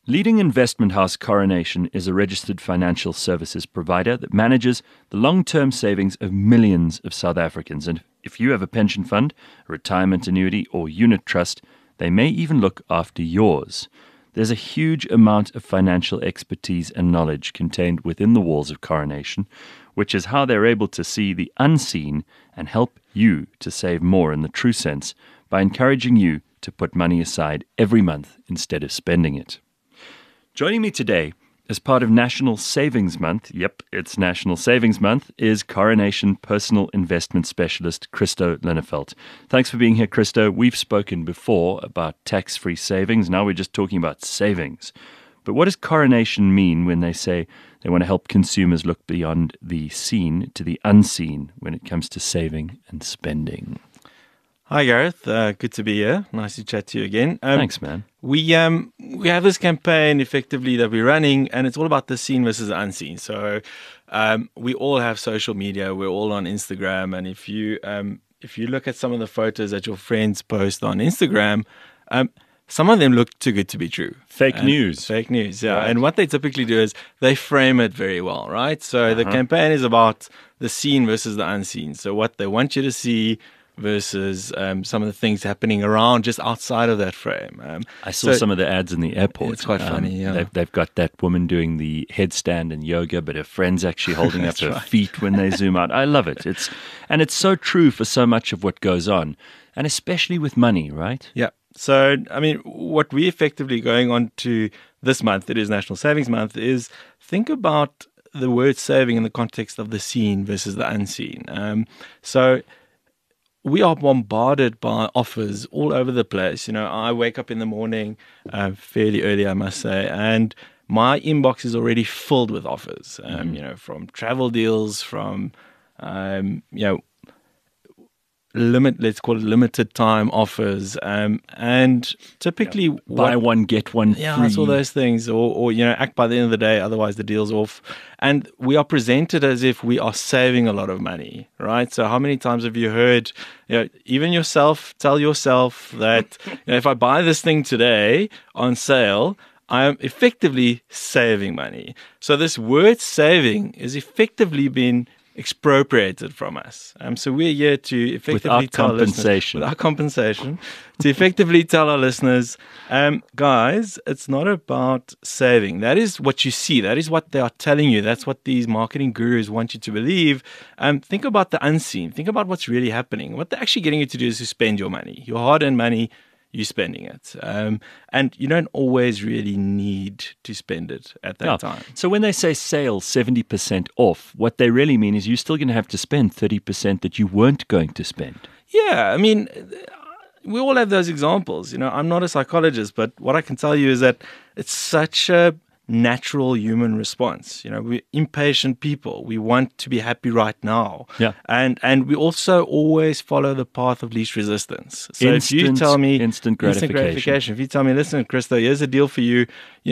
Leading investment house Coronation is a registered financial services provider that manages the long-term savings of millions of South Africans. And if you have a pension fund, a retirement annuity, or unit trust, they may even look after yours. There's a huge amount of financial expertise and knowledge contained within the walls of Coronation, which is how they're able to see the unseen and help you to save more in the true sense by encouraging you to put money aside every month instead of spending it. Joining me today as part of National Savings Month, yep, it's National Savings Month, is Coronation Personal Investment Specialist Christo Linnefeld. Thanks for being here, Christo. We've spoken before about tax-free savings. Now we're just talking about savings. But what does Coronation mean when they say they want to help consumers look beyond the seen to the unseen when it comes to saving and spending? Hi, Gareth. Good to be here. Nice to chat to you again. Thanks, man. We have this campaign effectively that we're running, and it's all about the seen versus the unseen. So we all have social media. We're all on Instagram, and if you look at some of the photos that your friends post on Instagram, some of them look too good to be true. Fake news. Fake news, yeah. Right. And what they typically do is they frame it very well, right? So the campaign is about the seen versus the unseen. So what they want you to see versus some of the things happening around just outside of that frame. I saw some of the ads in the airport. It's quite funny, yeah. They've got that woman doing the headstand and yoga, but her friend's actually holding up her feet when they zoom out. I love it. It's so true for so much of what goes on, and especially with money, right? Yeah. So, I mean, what we effectively going on to this month, it is National Savings Month, is think about the word saving in the context of the seen versus the unseen. So we are bombarded by offers all over the place. You know, I wake up in the morning fairly early, I must say, and my inbox is already filled with offers. You know, from travel deals, from let's call it limited time offers, and typically buy one get one free. Yeah, it's all those things, or act by the end of the day, otherwise the deal's off. And we are presented as if we are saving a lot of money, right? So how many times have you heard, even yourself tell yourself that if I buy this thing today on sale, I am effectively saving money. So this word saving is effectively been expropriated from us. So we're here to effectively tell without compensation, to effectively tell our listeners, guys, it's not about saving. That is what you see. That is what they are telling you. That's what these marketing gurus want you to believe. Think about the unseen. Think about what's really happening. What they're actually getting you to do is to spend your money, your hard-earned money. You're spending it. And you don't always really need to spend it at that time. So when they say sale 70% off, what they really mean is you're still going to have to spend 30% that you weren't going to spend. Yeah, I mean, we all have those examples. I'm not a psychologist, but what I can tell you is that it's such a natural human response. We're impatient people. We want to be happy right now. Yeah. And we also always follow the path of least resistance. So if you tell me instant gratification. If you tell me, listen, Christo, here's a deal for you.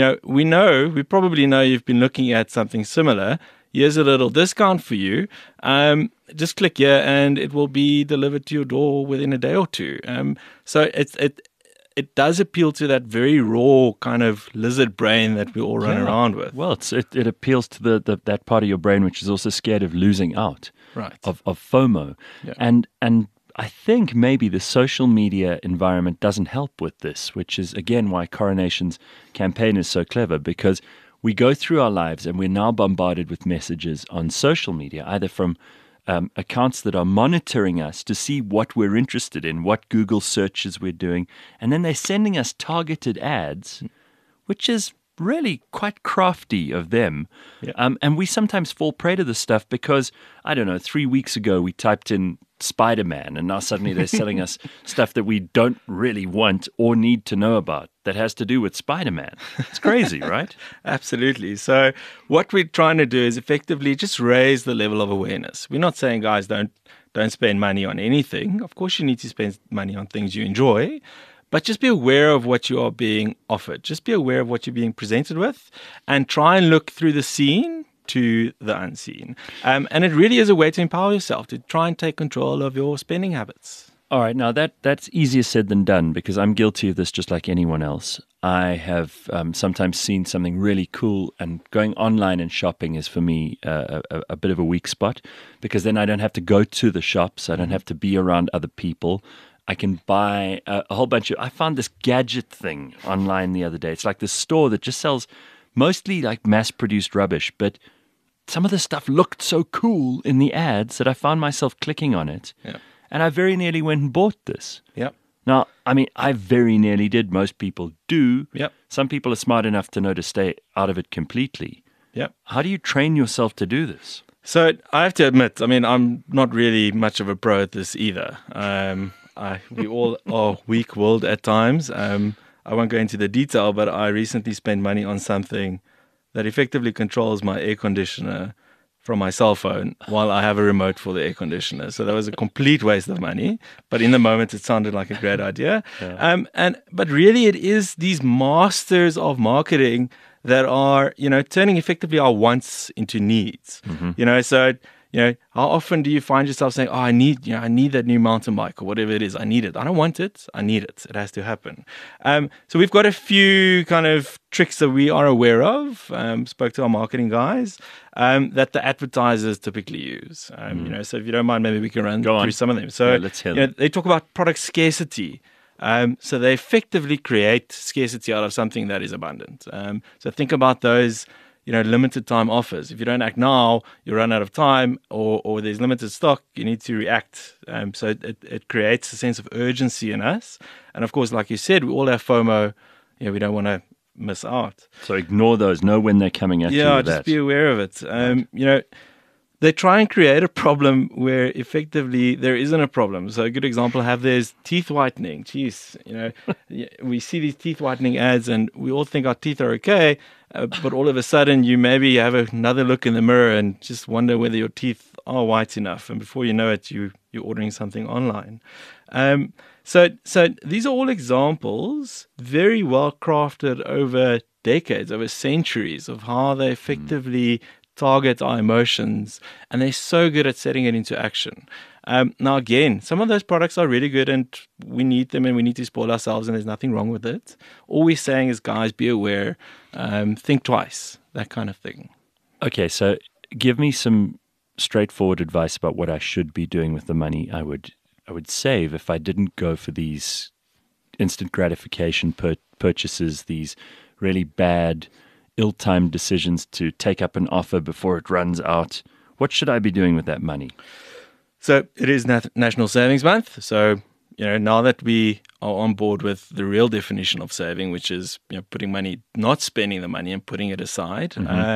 We probably know you've been looking at something similar. Here's a little discount for you. Just click here and it will be delivered to your door within a day or two. So it does appeal to that very raw kind of lizard brain that we all run around with. Well, it appeals to that part of your brain which is also scared of losing out, right? Of FOMO, yeah. And I think maybe the social media environment doesn't help with this, which is again why Coronation's campaign is so clever, because we go through our lives and we're now bombarded with messages on social media, either from accounts that are monitoring us to see what we're interested in, what Google searches we're doing, and then they're sending us targeted ads, which is really quite crafty of them. Yeah. And we sometimes fall prey to this stuff because, 3 weeks ago we typed in Spider-Man, and now suddenly they're selling us stuff that we don't really want or need to know about that has to do with Spider-Man. It's crazy, right? Absolutely. So what we're trying to do is effectively just raise the level of awareness. We're not saying, guys, don't spend money on anything. Of course, you need to spend money on things you enjoy, but just be aware of what you are being offered. Just be aware of what you're being presented with, and try and look through the seen to the unseen. And it really is a way to empower yourself, to try and take control of your spending habits. All right, now that's easier said than done because I'm guilty of this just like anyone else. I have sometimes seen something really cool, and going online and shopping is for me a bit of a weak spot because then I don't have to go to the shops. I don't have to be around other people. I can buy a whole bunch of... I found this gadget thing online the other day. It's like this store that just sells mostly like mass-produced rubbish, but some of the stuff looked so cool in the ads that I found myself clicking on it. Yeah. And I very nearly went and bought this. Yep. Now, I mean, I very nearly did. Most people do. Yep. Some people are smart enough to know to stay out of it completely. Yep. How do you train yourself to do this? So I have to admit, I mean, I'm not really much of a pro at this either. We all are weak-willed at times. I won't go into the detail, but I recently spent money on something that effectively controls my air conditioner from my cell phone while I have a remote for the air conditioner. So that was a complete waste of money. But in the moment, it sounded like a great idea. Yeah. But really, it is these masters of marketing that are, turning effectively our wants into needs. Mm-hmm. So how often do you find yourself saying, "Oh, I need that new mountain bike or whatever it is. I need it. I don't want it. I need it. It has to happen." So we've got a few kind of tricks that we are aware of. Spoke to our marketing guys that the advertisers typically use. So if you don't mind, maybe we can run through some of them. So let's hear them. They talk about product scarcity. So they effectively create scarcity out of something that is abundant. So think about those. Limited time offers. If you don't act now, you run out of time, or there's limited stock, you need to react. So it creates a sense of urgency in us. And of course, like you said, we all have FOMO. We don't want to miss out. So ignore those. Know when they're coming at you. Yeah, just be aware of it. Right. They try and create a problem where effectively there isn't a problem. So a good example I have there is teeth whitening. Jeez, we see these teeth whitening ads and we all think our teeth are okay, but all of a sudden you maybe have another look in the mirror and just wonder whether your teeth are white enough. And before you know it, you're ordering something online. So these are all examples, very well crafted over decades, over centuries, of how they effectively target our emotions, and they're so good at setting it into action. Now, again, some of those products are really good and we need them and we need to spoil ourselves, and there's nothing wrong with it. All we're saying is, guys, be aware, think twice, that kind of thing. Okay, so give me some straightforward advice about what I should be doing with the money I would save if I didn't go for these instant gratification purchases, these really bad ill-timed decisions to take up an offer before it runs out. What should I be doing with that money? So it is National Savings Month. So, now that we are on board with the real definition of saving, which is putting money, not spending the money and putting it aside,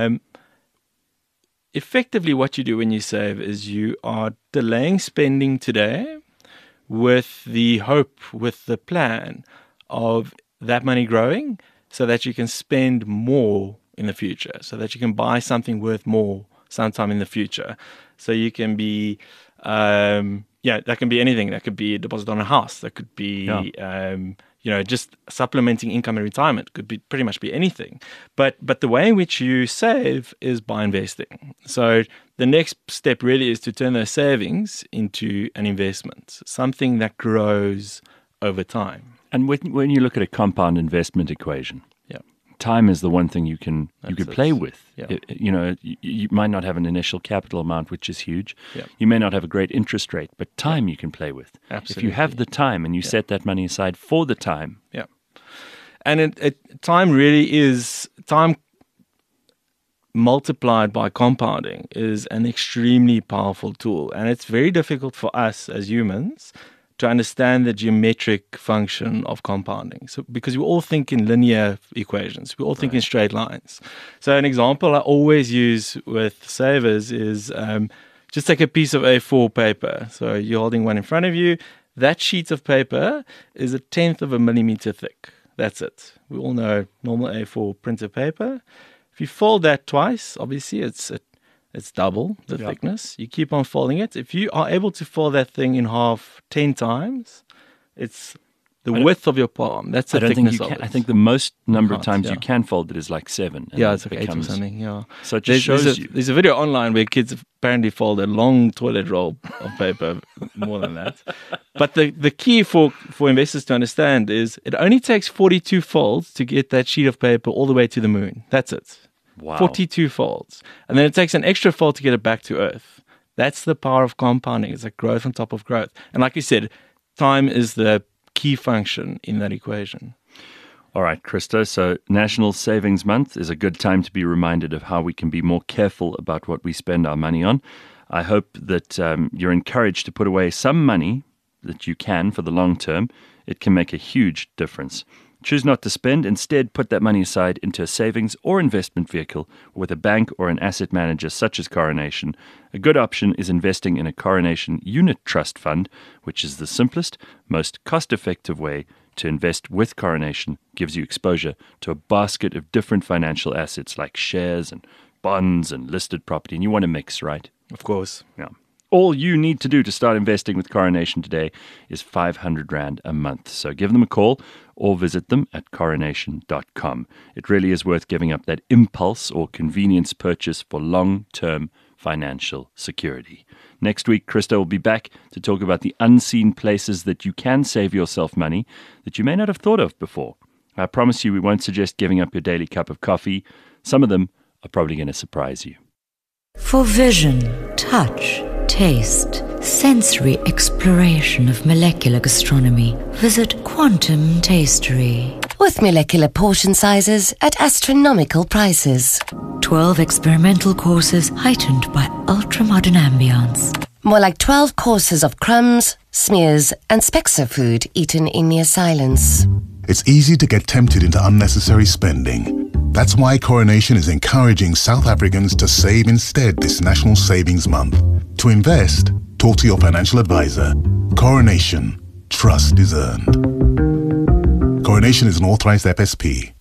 effectively what you do when you save is you are delaying spending today with the hope, with the plan of that money growing, so that you can spend more in the future, so that you can buy something worth more sometime in the future. So you can be, that can be anything. That could be a deposit on a house. That could be, just supplementing income in retirement. Could be pretty much be anything. But the way in which you save is by investing. So the next step really is to turn those savings into an investment, something that grows over time. And when you look at a compound investment equation, time is the one thing you can play with. Yeah. You might not have an initial capital amount, which is huge. Yeah. You may not have a great interest rate, but time you can play with. Absolutely. If you have the time and you set that money aside for the time. Yeah. And time really is, time multiplied by compounding is an extremely powerful tool. And it's very difficult for us as humans to understand the geometric function of compounding. So, because we all think in linear equations, we all think in straight lines. So an example I always use with savers is just take a piece of A4 paper. So you're holding one in front of you. That sheet of paper is 1/10 of a millimeter thick. That's it. We all know normal A4 printer paper. If you fold that twice, obviously it's double the thickness. You keep on folding it. If you are able to fold that thing in half 10 times, it's The width of your palm. That's the I don't think thickness you of can. it. I think the most number of can't, times yeah. you can fold it is like 7. And Yeah, then it's like it 8 or becomes- something. Yeah. So it just There's shows a, you. there's a video online where kids apparently fold a long toilet roll of paper, more than that. But the key for investors to understand is it only takes 42 folds to get that sheet of paper all the way to the moon. That's it. Wow. 42 folds. And then it takes an extra fold to get it back to Earth. That's the power of compounding. It's like growth on top of growth. And like you said, time is the key function in that equation. All right, Christo. So National Savings Month is a good time to be reminded of how we can be more careful about what we spend our money on. I hope that you're encouraged to put away some money that you can for the long term. It can make a huge difference. Choose not to spend. Instead, put that money aside into a savings or investment vehicle with a bank or an asset manager such as Coronation. A good option is investing in a Coronation Unit Trust Fund, which is the simplest, most cost-effective way to invest with Coronation. Gives you exposure to a basket of different financial assets like shares and bonds and listed property. And you want to mix, right? Of course. Yeah. All you need to do to start investing with Coronation today is 500 Rand a month. So give them a call or visit them at coronation.com. It really is worth giving up that impulse or convenience purchase for long-term financial security. Next week, Krista will be back to talk about the unseen places that you can save yourself money that you may not have thought of before. I promise you we won't suggest giving up your daily cup of coffee. Some of them are probably going to surprise you. For vision, touch, taste, sensory exploration of molecular gastronomy, visit Quantum Tastery. With molecular portion sizes at astronomical prices. 12 experimental courses heightened by ultra-modern ambience. More like 12 courses of crumbs, smears, and specks of food eaten in near silence. It's easy to get tempted into unnecessary spending. That's why Coronation is encouraging South Africans to save instead this National Savings Month. To invest, talk to your financial advisor. Coronation. Trust is earned. Coronation is an authorized FSP.